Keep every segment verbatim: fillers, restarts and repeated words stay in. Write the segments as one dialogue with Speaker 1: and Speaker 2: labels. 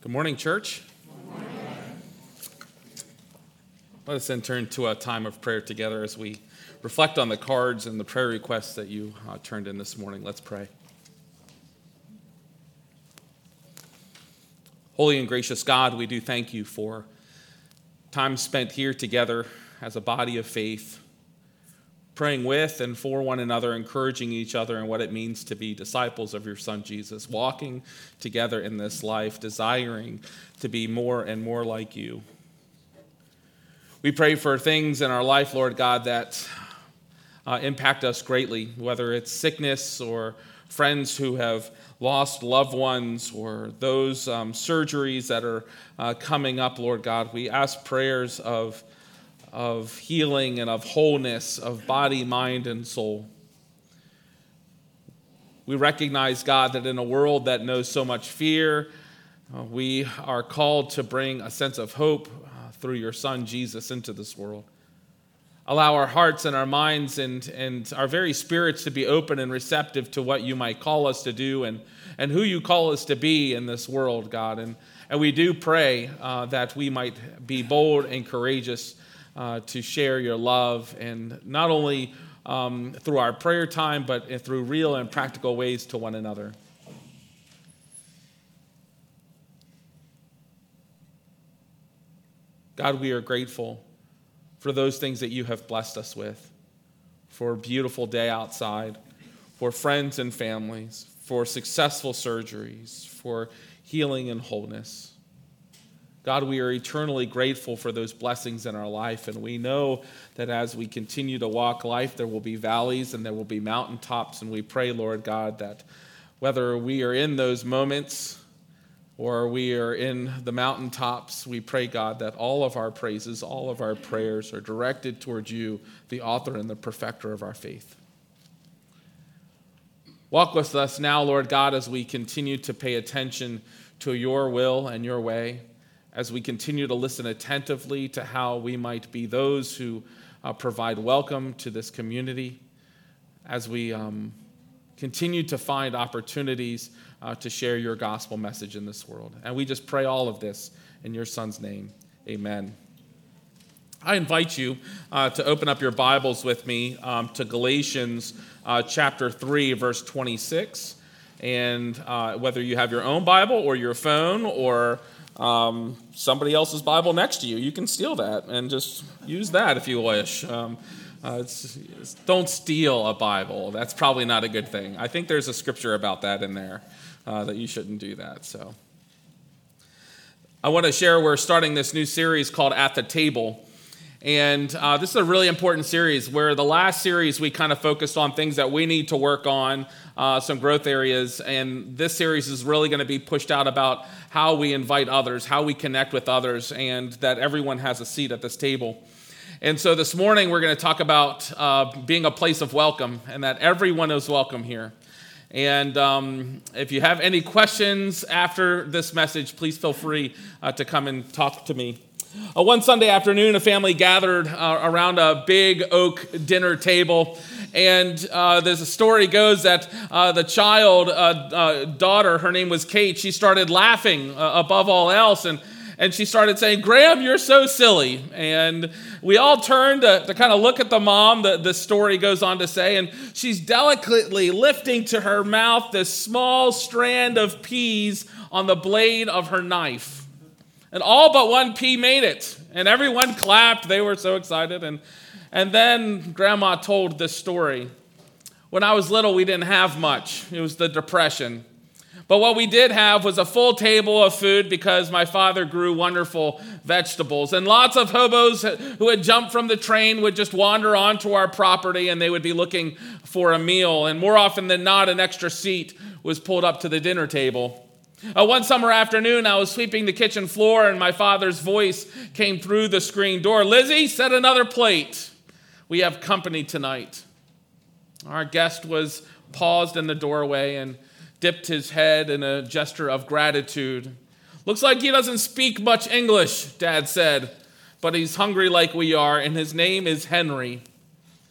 Speaker 1: Good morning, church. Good morning. Let us then turn to a time of prayer together as we reflect on the cards and the prayer requests that you uh, turned in this morning. Let's pray. Holy and gracious God, we do thank you for time spent here together as a body of faith, praying with and for one another, encouraging each other in what it means to be disciples of your Son Jesus, walking together in this life, desiring to be more and more like you. We pray for things in our life, Lord God, that uh, impact us greatly, whether it's sickness or friends who have lost loved ones or those um, surgeries that are uh, coming up, Lord God. We ask prayers of of healing and of wholeness of body, mind, and soul. We recognize, God, that in a world that knows so much fear, uh, we are called to bring a sense of hope uh, through your Son, Jesus, into this world. Allow our hearts and our minds and, and our very spirits to be open and receptive to what you might call us to do and, and who you call us to be in this world, God. And, and we do pray uh, that we might be bold and courageous Uh, to share your love, and not only um, through our prayer time, but through real and practical ways to one another. God, we are grateful for those things that you have blessed us with, for a beautiful day outside, for friends and families, for successful surgeries, for healing and wholeness. God, we are eternally grateful for those blessings in our life, and we know that as we continue to walk life, there will be valleys and there will be mountaintops, and we pray, Lord God, that whether we are in those moments or we are in the mountaintops, we pray, God, that all of our praises, all of our prayers are directed towards you, the author and the perfecter of our faith. Walk with us now, Lord God, as we continue to pay attention to your will and your way, as we continue to listen attentively to how we might be those who uh, provide welcome to this community, as we um, continue to find opportunities uh, to share your gospel message in this world. And we just pray all of this in your Son's name. Amen. I invite you uh, to open up your Bibles with me um, to Galatians uh, chapter three, verse twenty-six. And uh, whether you have your own Bible or your phone or Um, somebody else's Bible next to you, you can steal that and just use that if you wish. Um, uh, it's, it's, don't steal a Bible. That's probably not a good thing. I think there's a scripture about that in there, uh, that you shouldn't do that. So I want to share, we're starting this new series called At the Table. And uh, this is a really important series where the last series we kind of focused on things that we need to work on, uh, some growth areas. And this series is really going to be pushed out about how we invite others, how we connect with others, and that everyone has a seat at this table. And so this morning we're going to talk about uh, being a place of welcome and that everyone is welcome here. And um, if you have any questions after this message, please feel free uh, to come and talk to me. Uh, one Sunday afternoon, a family gathered uh, around a big oak dinner table, and uh, there's a story goes that uh, the child, uh, uh, daughter, her name was Kate, she started laughing uh, above all else, and and she started saying, "Graham, you're so silly." And we all turned to, to kind of look at the mom, the, the story goes on to say, and she's delicately lifting to her mouth this small strand of peas on the blade of her knife. And all but one pea made it. And everyone clapped. They were so excited. And, and then Grandma told this story. When I was little, we didn't have much. It was the Depression. But what we did have was a full table of food because my father grew wonderful vegetables. And lots of hobos who had jumped from the train would just wander onto our property and they would be looking for a meal. And more often than not, an extra seat was pulled up to the dinner table. Uh, one summer afternoon, I was sweeping the kitchen floor and my father's voice came through the screen door. "Lizzie, set another plate. We have company tonight." Our guest was paused in the doorway and dipped his head in a gesture of gratitude. "Looks like he doesn't speak much English," Dad said, "but he's hungry like we are, and his name is Henry."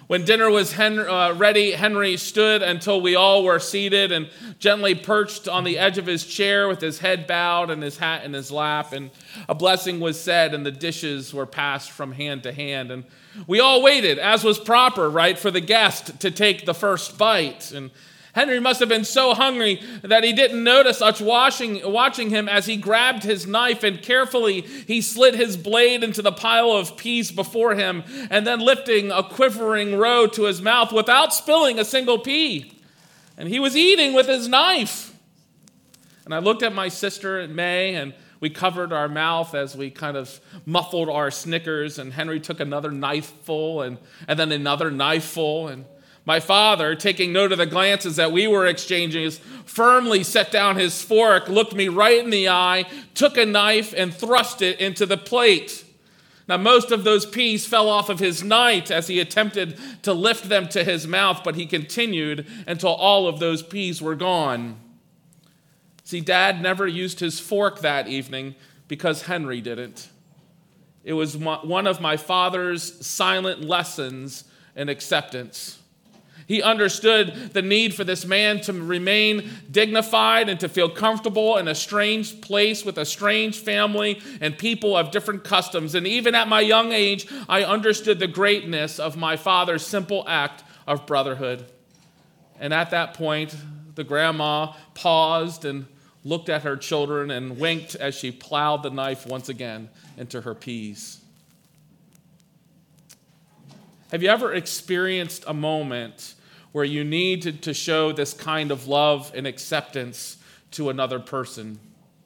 Speaker 1: When dinner was Henry, uh, ready, Henry stood until we all were seated and gently perched on the edge of his chair with his head bowed and his hat in his lap. And a blessing was said and the dishes were passed from hand to hand. And we all waited, as was proper, right, for the guest to take the first bite. And Henry must have been so hungry that he didn't notice us watching, watching him as he grabbed his knife and carefully he slid his blade into the pile of peas before him and then lifting a quivering row to his mouth without spilling a single pea. And he was eating with his knife. And I looked at my sister May and we covered our mouth as we kind of muffled our snickers, and Henry took another knifeful and, and then another knifeful. And my father, taking note of the glances that we were exchanging, firmly set down his fork, looked me right in the eye, took a knife, and thrust it into the plate. Now, most of those peas fell off of his knife as he attempted to lift them to his mouth, but he continued until all of those peas were gone. See, Dad never used his fork that evening because Henry didn't. It was one of my father's silent lessons in acceptance. He understood the need for this man to remain dignified and to feel comfortable in a strange place with a strange family and people of different customs. And even at my young age, I understood the greatness of my father's simple act of brotherhood. And at that point, the grandma paused and looked at her children and winked as she plowed the knife once again into her peas. Have you ever experienced a moment where you need to show this kind of love and acceptance to another person?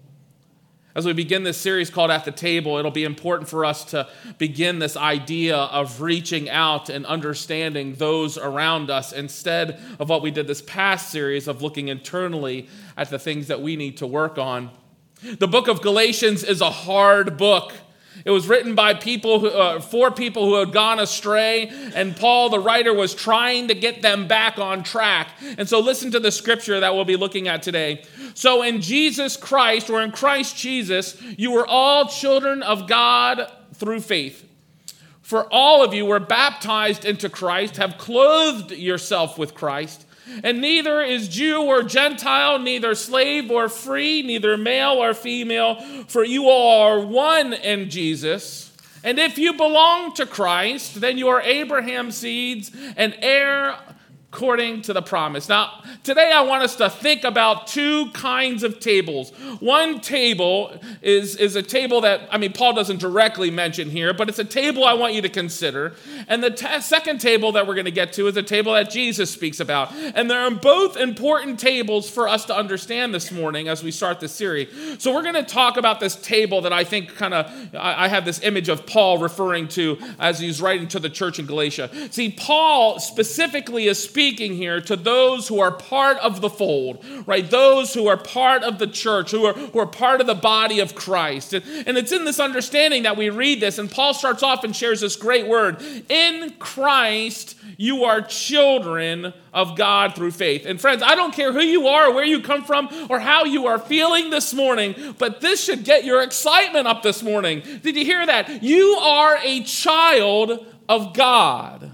Speaker 1: As we begin this series called At the Table, it'll be important for us to begin this idea of reaching out and understanding those around us instead of what we did this past series of looking internally at the things that we need to work on. The book of Galatians is a hard book. It was written by people, who, uh, for people who had gone astray, and Paul, the writer, was trying to get them back on track. And so listen to the scripture that we'll be looking at today. So in Jesus Christ, or in Christ Jesus, you were all children of God through faith. For all of you were baptized into Christ, have clothed yourself with Christ. And neither is Jew or Gentile, neither slave or free, neither male or female, for you all are one in Jesus. And if you belong to Christ, then you are Abraham's seeds and heir according to the promise. Now, today I want us to think about two kinds of tables. One table is, is a table that, I mean, Paul doesn't directly mention here, but it's a table I want you to consider. And the t- second table that we're going to get to is a table that Jesus speaks about. And they're both important tables for us to understand this morning as we start this series. So we're going to talk about this table that I think kind of, I, I have this image of Paul referring to as he's writing to the church in Galatia. See, Paul specifically is speaking Speaking here to those who are part of the fold, right? Those who are part of the church, who are, who are part of the body of Christ. And, and it's in this understanding that we read this, and Paul starts off and shares this great word. In Christ, you are children of God through faith. And friends, I don't care who you are, or where you come from, or how you are feeling this morning, but this should get your excitement up this morning. Did you hear that? You are a child of God.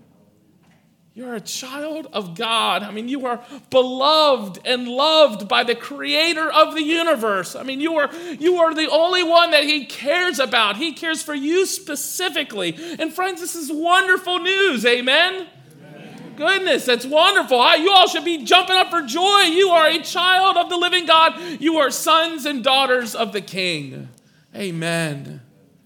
Speaker 1: You're a child of God. I mean, you are beloved and loved by the creator of the universe. I mean, you are, you are the only one that he cares about. He cares for you specifically. And friends, this is wonderful news. Amen? Amen. Goodness, that's wonderful. You all should be jumping up for joy. You are a child of the living God. You are sons and daughters of the King. Amen.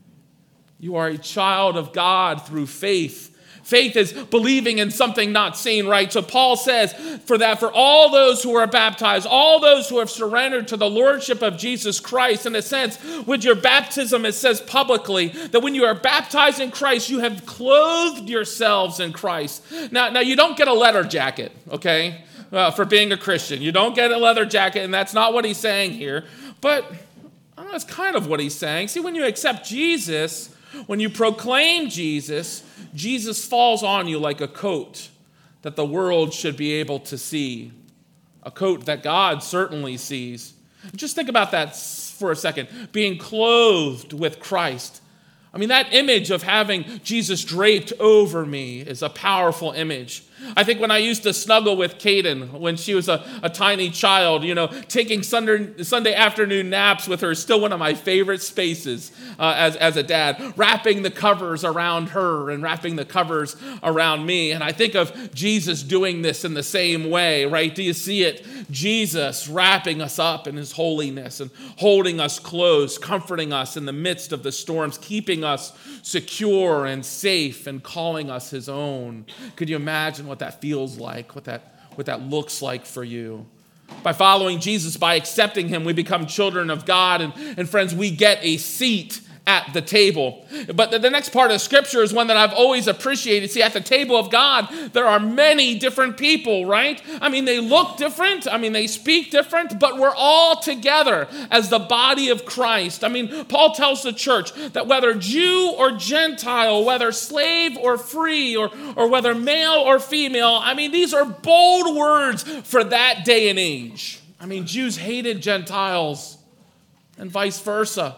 Speaker 1: You are a child of God through faith. Faith is believing in something not seen, right? So Paul says for that, for all those who are baptized, all those who have surrendered to the lordship of Jesus Christ, in a sense, with your baptism, it says publicly that when you are baptized in Christ, you have clothed yourselves in Christ. Now, now you don't get a leather jacket, okay, uh, for being a Christian. You don't get a leather jacket, and that's not what he's saying here. But I don't know, it's kind of what he's saying. See, when you accept Jesus, when you proclaim Jesus, Jesus falls on you like a coat that the world should be able to see, a coat that God certainly sees. Just think about that for a second. Being clothed with Christ. I mean, that image of having Jesus draped over me is a powerful image. I think when I used to snuggle with Kaden when she was a, a tiny child, you know, taking Sunday, Sunday afternoon naps with her is still one of my favorite spaces uh, as, as a dad, wrapping the covers around her and wrapping the covers around me. And I think of Jesus doing this in the same way, right? Do you see it? Jesus wrapping us up in his holiness and holding us close, comforting us in the midst of the storms, keeping us secure and safe and calling us his own. Could you imagine what that feels like, what that, what that looks like for you? By following Jesus, by accepting him, we become children of God. And, and friends, we get a seat at the table. But the, the next part of Scripture is one that I've always appreciated. See, at the table of God, there are many different people, right? I mean, they look different. I mean, they speak different, but we're all together as the body of Christ. I mean, Paul tells the church that whether Jew or Gentile, whether slave or free, or, or whether male or female, I mean, these are bold words for that day and age. I mean, Jews hated Gentiles and vice versa.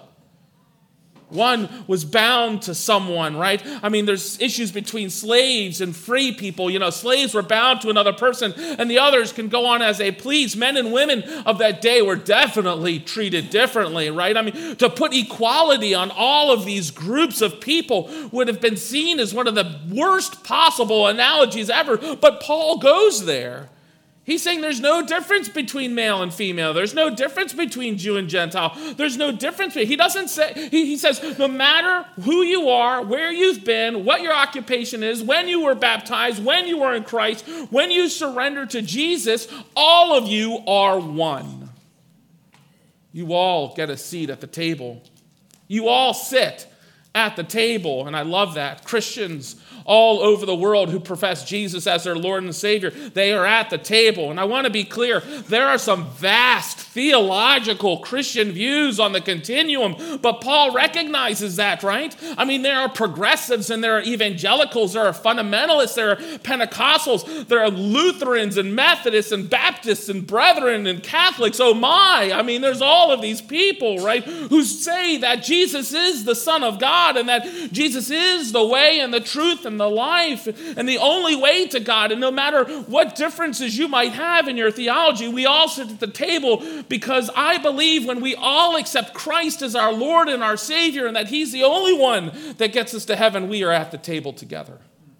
Speaker 1: One was bound to someone, right? I mean, there's issues between slaves and free people. You know, slaves were bound to another person, and the others can go on as they please. Men and women of that day were definitely treated differently, right? I mean, to put equality on all of these groups of people would have been seen as one of the worst possible analogies ever. But Paul goes there. He's saying there's no difference between male and female. There's no difference between Jew and Gentile. There's no difference. He doesn't say, he, he says, no matter who you are, where you've been, what your occupation is, when you were baptized, when you were in Christ, when you surrender to Jesus, all of you are one. You all get a seat at the table. You all sit at the table, and I love that. Christians all over the world who profess Jesus as their Lord and Savior, they are at the table. And I want to be clear, there are some vast theological Christian views on the continuum, but Paul recognizes that, right? I mean, there are progressives and there are evangelicals, there are fundamentalists, there are Pentecostals, there are Lutherans and Methodists and Baptists and Brethren and Catholics. Oh my, I mean, there's all of these people, right, who say that Jesus is the Son of God and that Jesus is the way and the truth and the life and the only way to God. And no matter what differences you might have in your theology, we all sit at the table because I believe when we all accept Christ as our Lord and our Savior and that he's the only one that gets us to heaven, we are at the table together.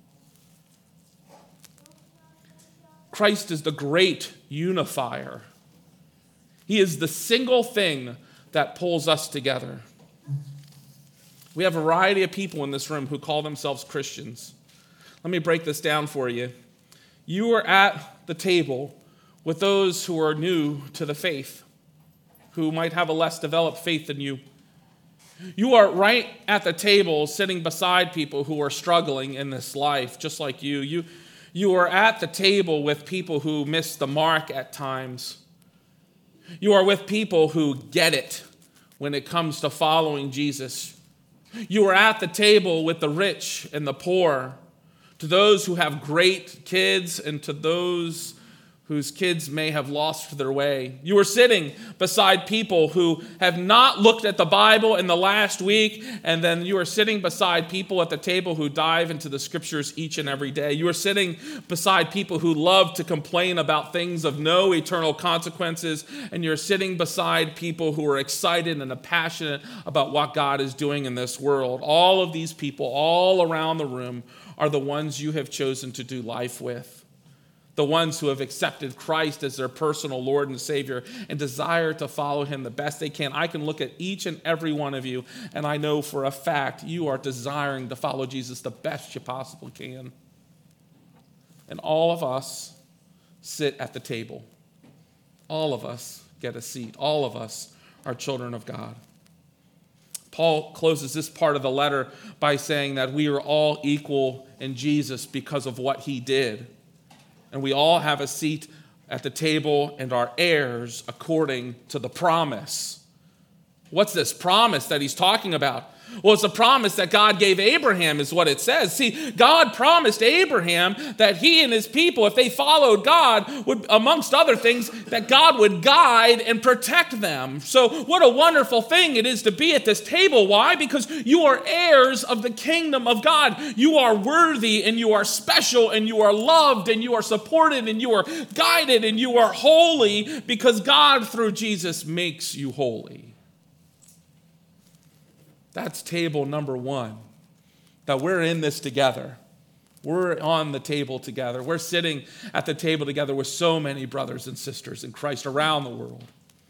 Speaker 1: Christ is the great unifier. He is the single thing that pulls us together. We have a variety of people in this room who call themselves Christians. Let me break this down for you. You are at the table with those who are new to the faith, who might have a less developed faith than you. You are right at the table sitting beside people who are struggling in this life, just like you. You, you are at the table with people who miss the mark at times. You are with people who get it when it comes to following Jesus. You are at the table with the rich and the poor, to those who have great kids and to those whose kids may have lost their way. You are sitting beside people who have not looked at the Bible in the last week, and then you are sitting beside people at the table who dive into the scriptures each and every day. You are sitting beside people who love to complain about things of no eternal consequences, and you're sitting beside people who are excited and passionate about what God is doing in this world. All of these people all around the room are the ones you have chosen to do life with. The ones who have accepted Christ as their personal Lord and Savior and desire to follow him the best they can. I can look at each and every one of you, and I know for a fact you are desiring to follow Jesus the best you possibly can. And all of us sit at the table. All of us get a seat. All of us are children of God. Paul closes this part of the letter by saying that we are all equal in Jesus because of what he did. And we all have a seat at the table and are heirs according to the promise. What's this promise that he's talking about? Well, it's a promise that God gave Abraham is what it says. See, God promised Abraham that he and his people, if they followed God, would, amongst other things, that God would guide and protect them. So what a wonderful thing it is to be at this table. Why? Because you are heirs of the kingdom of God. You are worthy and you are special and you are loved and you are supported and you are guided and you are holy because God, through Jesus, makes you holy. That's table number one, that we're in this together. We're on the table together. We're sitting at the table together with so many brothers and sisters in Christ around the world.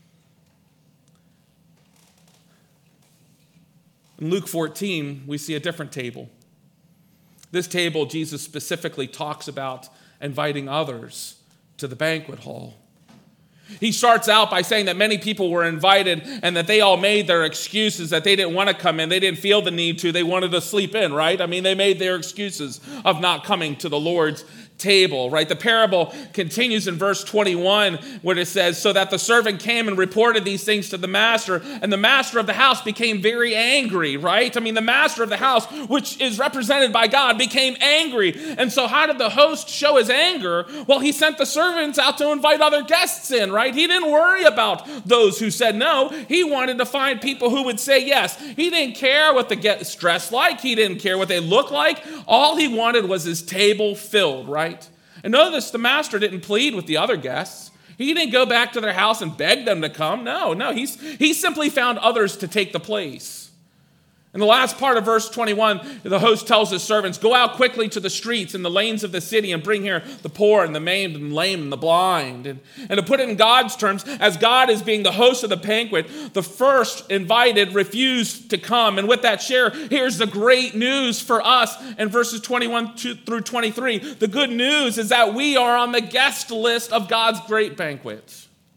Speaker 1: In Luke fourteen, we see a different table. This table, Jesus specifically talks about inviting others to the banquet hall. He starts out by saying that many people were invited and that they all made their excuses that they didn't want to come in. They didn't feel the need to. They wanted to sleep in, right? I mean, they made their excuses of not coming to the Lord's table, right? The parable continues in verse twenty-one where it says, so that the servant came and reported these things to the master, and the master of the house became very angry, right? I mean, the master of the house, which is represented by God, became angry. And so how did the host show his anger? Well, he sent the servants out to invite other guests in, right? He didn't worry about those who said no. He wanted to find people who would say yes. He didn't care what the guests dressed like. He didn't care what they looked like. All he wanted was his table filled, right? And notice the master didn't plead with the other guests. He didn't go back to their house and beg them to come. No, no, he's, he simply found others to take the place. In the last part of verse twenty-one, the host tells his servants, go out quickly to the streets and the lanes of the city and bring here the poor and the maimed and lame and the blind. And, and to put it in God's terms, as God is being the host of the banquet, the first invited refused to come. And with that share, here's the great news for us in verses twenty-one through twenty-three. The good news is that we are on the guest list of God's great banquet.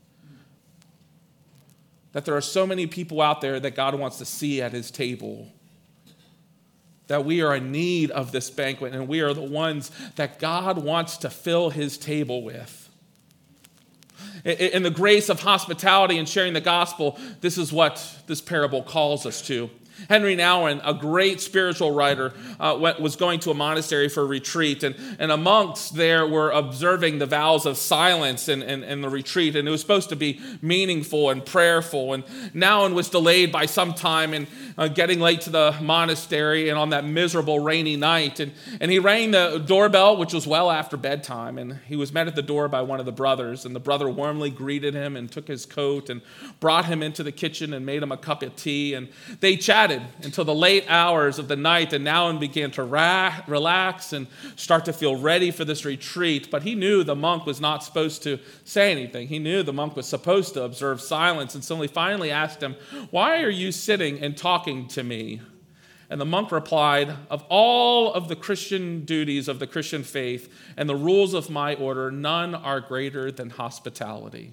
Speaker 1: That there are so many people out there that God wants to see at his table. That we are in need of this banquet, and we are the ones that God wants to fill his table with. In the grace of hospitality and sharing the gospel, this is what this parable calls us to. Henry Nouwen, a great spiritual writer, uh, went, was going to a monastery for a retreat, and, and a monks there were observing the vows of silence in, in, in the retreat, and it was supposed to be meaningful and prayerful. And Nouwen was delayed by some time in uh, getting late to the monastery and on that miserable rainy night, and, and he rang the doorbell, which was well after bedtime, and he was met at the door by one of the brothers, and the brother warmly greeted him and took his coat and brought him into the kitchen and made him a cup of tea, and they chatted until the late hours of the night, and Nouwen began to ra- relax and start to feel ready for this retreat. But he knew the monk was not supposed to say anything. He knew the monk was supposed to observe silence, and so he finally asked him, why are you sitting and talking to me? And the monk replied, of all of the Christian duties of the Christian faith and the rules of my order, none are greater than hospitality.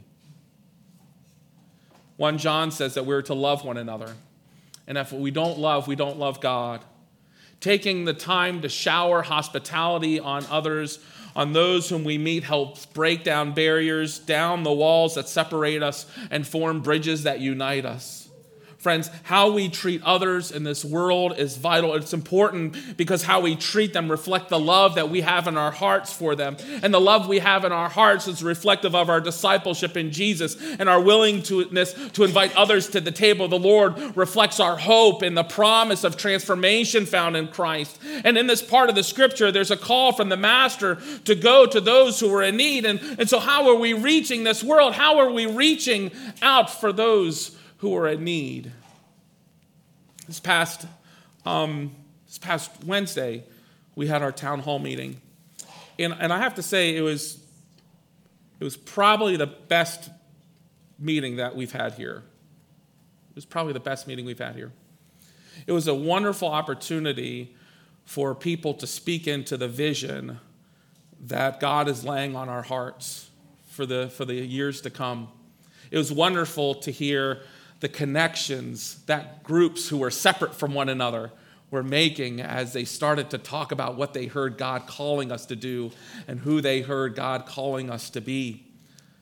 Speaker 1: First John says that we're to love one another. And if we don't love, we don't love God. Taking the time to shower hospitality on others, on those whom we meet, helps break down barriers, down the walls that separate us, and form bridges that unite us. Friends, how we treat others in this world is vital. It's important because how we treat them reflects the love that we have in our hearts for them. And the love we have in our hearts is reflective of our discipleship in Jesus and our willingness to invite others to the table. The Lord reflects our hope in the promise of transformation found in Christ. And in this part of the scripture, there's a call from the Master to go to those who are in need. And, and so how are we reaching this world? How are we reaching out for those who are in need? This past, um, this past Wednesday, we had our town hall meeting, and and I have to say it was, it was probably the best meeting that we've had here. It was probably the best meeting we've had here. It was a wonderful opportunity for people to speak into the vision that God is laying on our hearts for the for the years to come. It was wonderful to hear the connections that groups who were separate from one another were making as they started to talk about what they heard God calling us to do and who they heard God calling us to be.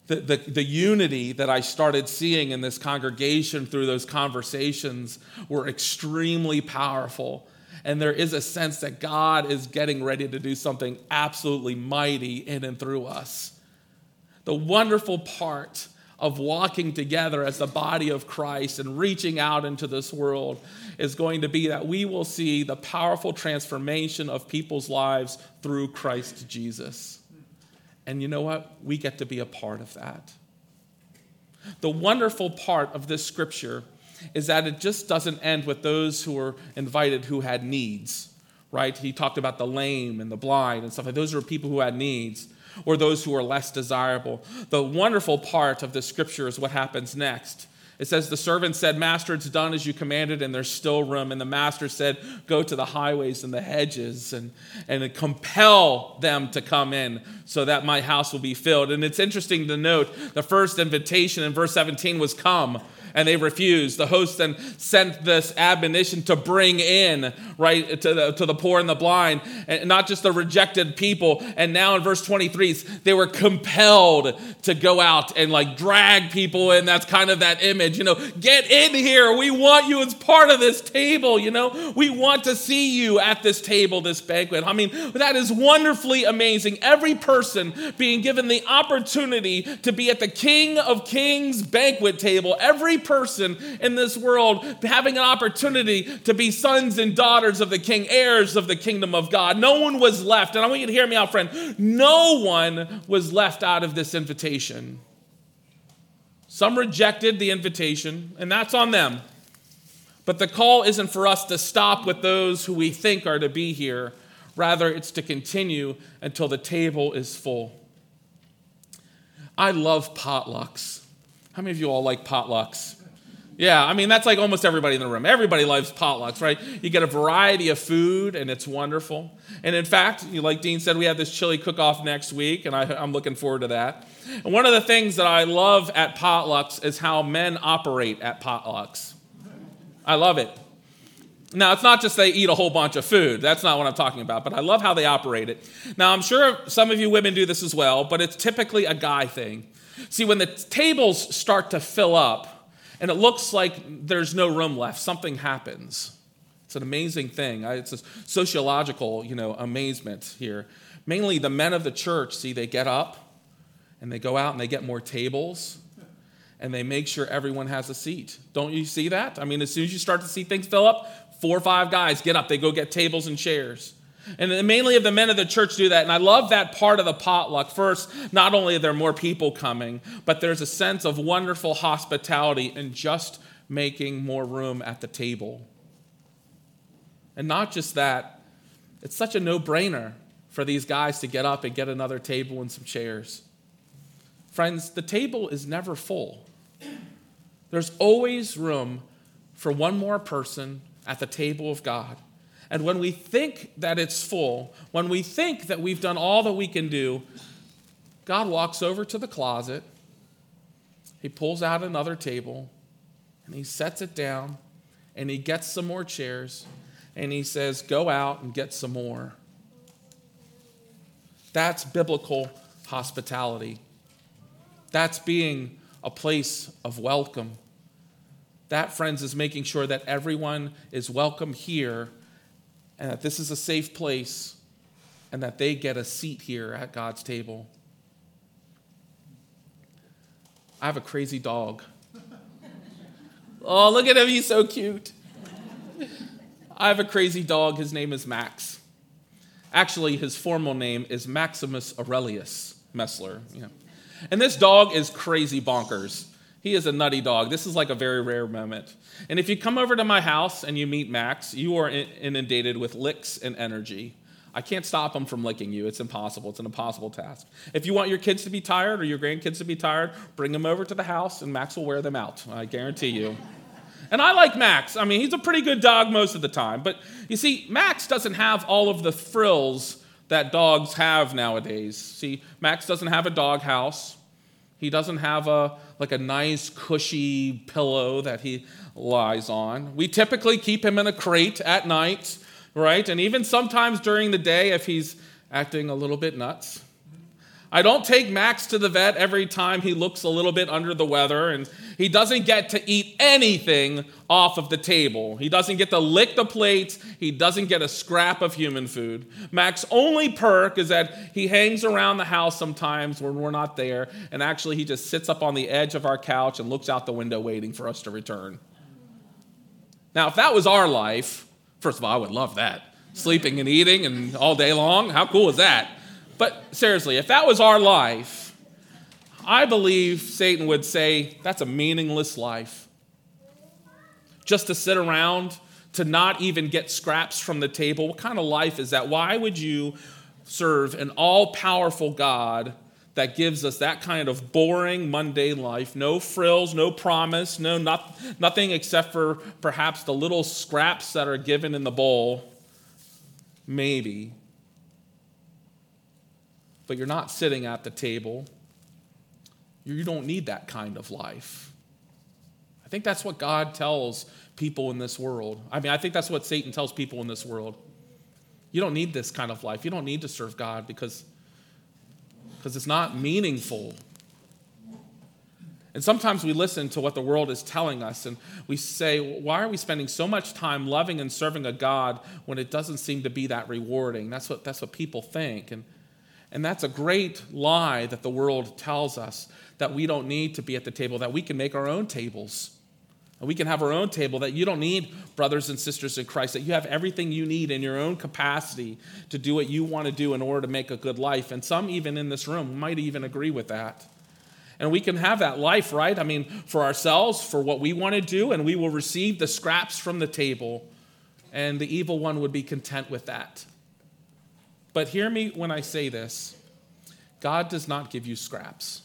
Speaker 1: the, the, the unity that I started seeing in this congregation through those conversations were extremely powerful. And there is a sense that God is getting ready to do something absolutely mighty in and through us. The wonderful part of walking together as the body of Christ and reaching out into this world is going to be that we will see the powerful transformation of people's lives through Christ Jesus. And you know what? We get to be a part of that. The wonderful part of this scripture is that it just doesn't end with those who were invited who had needs, right? He talked about the lame and the blind and stuff like that. Those are people who had needs, or those who are less desirable. The wonderful part of the scripture is what happens next. It says, the servant said, Master, it's done as you commanded, and there's still room. And the master said, go to the highways and the hedges and, and compel them to come in so that my house will be filled. And it's interesting to note, the first invitation in verse seventeen was come. And they refused. The host then sent this admonition to bring in, right, to the, to the poor and the blind, and not just the rejected people. And now in verse twenty-three, they were compelled to go out and like drag people in. That's kind of that image, you know, get in here. We want you as part of this table, you know. We want to see you at this table, this banquet. I mean, that is wonderfully amazing. Every person being given the opportunity to be at the King of Kings banquet table. Every person in this world having an opportunity to be sons and daughters of the King, heirs of the kingdom of God. No one was left. And I want you to hear me out, friend. No one was left out of this invitation. Some rejected the invitation, and that's on them. But the call isn't for us to stop with those who we think are to be here. Rather, it's to continue until the table is full. I love potlucks. How many of you all like potlucks? Yeah, I mean, that's like almost everybody in the room. Everybody loves potlucks, right? You get a variety of food, and it's wonderful. And in fact, like Dean said, we have this chili cook-off next week, and I, I'm looking forward to that. And one of the things that I love at potlucks is how men operate at potlucks. I love it. Now, it's not just they eat a whole bunch of food. That's not what I'm talking about, but I love how they operate it. Now, I'm sure some of you women do this as well, but it's typically a guy thing. See, when the tables start to fill up, and it looks like there's no room left, something happens. It's an amazing thing. It's a sociological, you know, amazement here. Mainly the men of the church, see, they get up and they go out and they get more tables and they make sure everyone has a seat. Don't you see that? I mean, as soon as you start to see things fill up, four or five guys get up, they go get tables and chairs. And mainly of the men of the church do that. And I love that part of the potluck. First, not only are there more people coming, but there's a sense of wonderful hospitality in just making more room at the table. And not just that, it's such a no-brainer for these guys to get up and get another table and some chairs. Friends, the table is never full. There's always room for one more person at the table of God. And when we think that it's full, when we think that we've done all that we can do, God walks over to the closet, he pulls out another table, and he sets it down, and he gets some more chairs, and he says, go out and get some more. That's biblical hospitality. That's being a place of welcome. That, friends, is making sure that everyone is welcome here and that this is a safe place, and that they get a seat here at God's table. I have a crazy dog. Oh, look at him, he's so cute. I have a crazy dog, his name is Max. Actually, his formal name is Maximus Aurelius Messler. Yeah. And this dog is crazy bonkers. He is a nutty dog. This is like a very rare moment. And if you come over to my house and you meet Max, you are inundated with licks and energy. I can't stop him from licking you. It's impossible. It's an impossible task. If you want your kids to be tired or your grandkids to be tired, bring them over to the house and Max will wear them out. I guarantee you. And I like Max. I mean, he's a pretty good dog most of the time. But you see, Max doesn't have all of the frills that dogs have nowadays. See, Max doesn't have a dog house. He doesn't have a like a nice cushy pillow that he lies on. We typically keep him in a crate at night, right? And even sometimes during the day if he's acting a little bit nuts. I don't take Max to the vet every time he looks a little bit under the weather, and he doesn't get to eat anything off of the table. He doesn't get to lick the plates. He doesn't get a scrap of human food. Max's only perk is that he hangs around the house sometimes when we're not there, and actually he just sits up on the edge of our couch and looks out the window waiting for us to return. Now, if that was our life, first of all, I would love that. Sleeping and eating and all day long, how cool is that? But seriously, if that was our life, I believe Satan would say, that's a meaningless life. Just to sit around, to not even get scraps from the table, what kind of life is that? Why would you serve an all-powerful God that gives us that kind of boring, mundane life? No frills, no promise, no not, nothing except for perhaps the little scraps that are given in the bowl. Maybe. But you're not sitting at the table. You don't need that kind of life. I think that's what God tells people in this world. I mean, I think that's what Satan tells people in this world. You don't need this kind of life. You don't need to serve God because, because it's not meaningful. And sometimes we listen to what the world is telling us and we say, why are we spending so much time loving and serving a God when it doesn't seem to be that rewarding? That's what, that's what people think. And, and that's a great lie that the world tells us, that we don't need to be at the table, that we can make our own tables. And we can have our own table, that you don't need brothers and sisters in Christ, that you have everything you need in your own capacity to do what you want to do in order to make a good life. And some even in this room might even agree with that. And we can have that life, right? I mean, for ourselves, for what we want to do, and we will receive the scraps from the table, and the evil one would be content with that. But hear me when I say this. God does not give you scraps.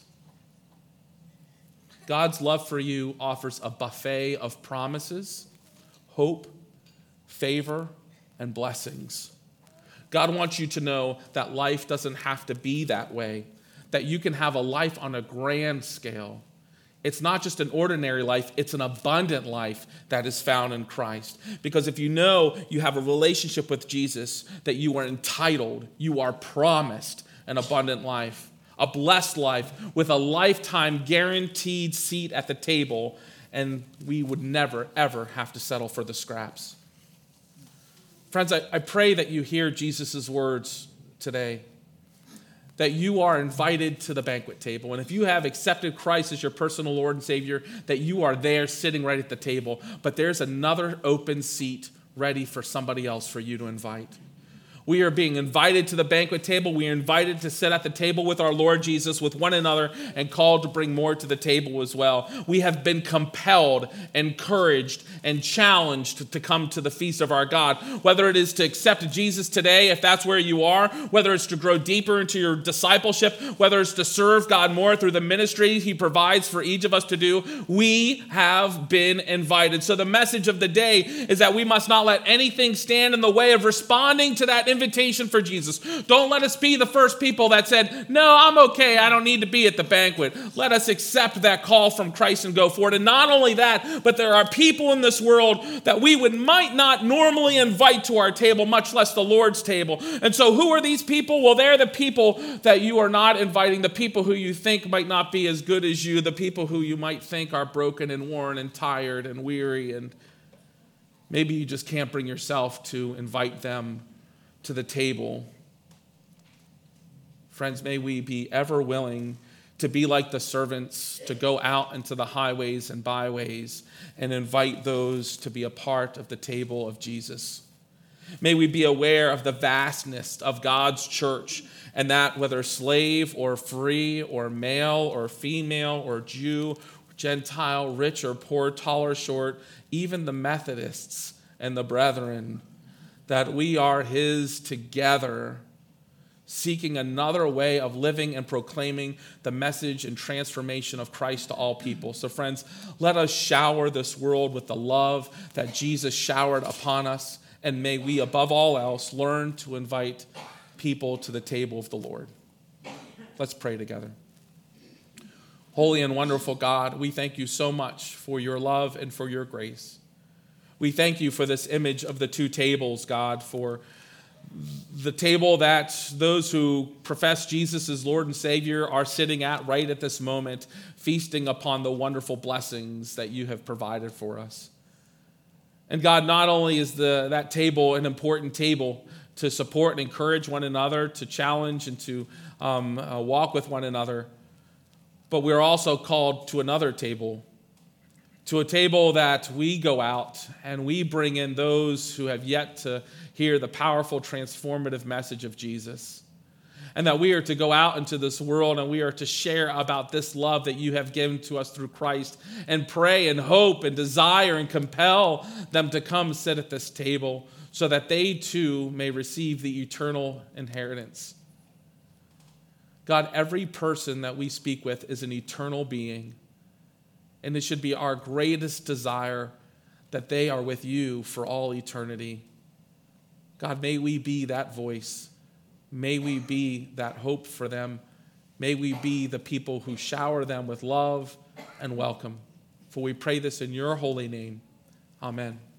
Speaker 1: God's love for you offers a buffet of promises, hope, favor, and blessings. God wants you to know that life doesn't have to be that way, that you can have a life on a grand scale. It's not just an ordinary life, it's an abundant life that is found in Christ. Because if you know you have a relationship with Jesus, that you are entitled, you are promised an abundant life, a blessed life with a lifetime guaranteed seat at the table, and we would never, ever have to settle for the scraps. Friends, I, I pray that you hear Jesus' words today, that you are invited to the banquet table. And if you have accepted Christ as your personal Lord and Savior, that you are there sitting right at the table. But there's another open seat ready for somebody else for you to invite. We are being invited to the banquet table. We are invited to sit at the table with our Lord Jesus, with one another, and called to bring more to the table as well. We have been compelled, encouraged, and challenged to come to the feast of our God. Whether it is to accept Jesus today, if that's where you are, whether it's to grow deeper into your discipleship, whether it's to serve God more through the ministry He provides for each of us to do, we have been invited. So the message of the day is that we must not let anything stand in the way of responding to that invitation for Jesus. Don't let us be the first people that said, no, I'm okay, I don't need to be at the banquet. Let us accept that call from Christ and go forward. And not only that, but there are people in this world that we would might not normally invite to our table, much less the Lord's table. And so who are these people? Well, they're the people that you are not inviting, the people who you think might not be as good as you, the people who you might think are broken and worn and tired and weary, and maybe you just can't bring yourself to invite them to the table. Friends, may we be ever willing to be like the servants, to go out into the highways and byways and invite those to be a part of the table of Jesus. May we be aware of the vastness of God's church, and that whether slave or free or male or female or Jew or Gentile, rich or poor, tall or short, even the Methodists and the brethren, that we are His together, seeking another way of living and proclaiming the message and transformation of Christ to all people. So friends, let us shower this world with the love that Jesus showered upon us, and may we, above all else, learn to invite people to the table of the Lord. Let's pray together. Holy and wonderful God, we thank you so much for your love and for your grace. We thank you for this image of the two tables, God, for the table that those who profess Jesus as Lord and Savior are sitting at right at this moment, feasting upon the wonderful blessings that you have provided for us. And God, not only is the that table an important table to support and encourage one another, to challenge and to um, uh, walk with one another, but we're also called to another table, to a table that we go out and we bring in those who have yet to hear the powerful, transformative message of Jesus. And that we are to go out into this world and we are to share about this love that you have given to us through Christ, and pray and hope and desire and compel them to come sit at this table so that they too may receive the eternal inheritance. God, every person that we speak with is an eternal being, and it should be our greatest desire that they are with you for all eternity. God, may we be that voice. May we be that hope for them. May we be the people who shower them with love and welcome. For we pray this in your holy name. Amen.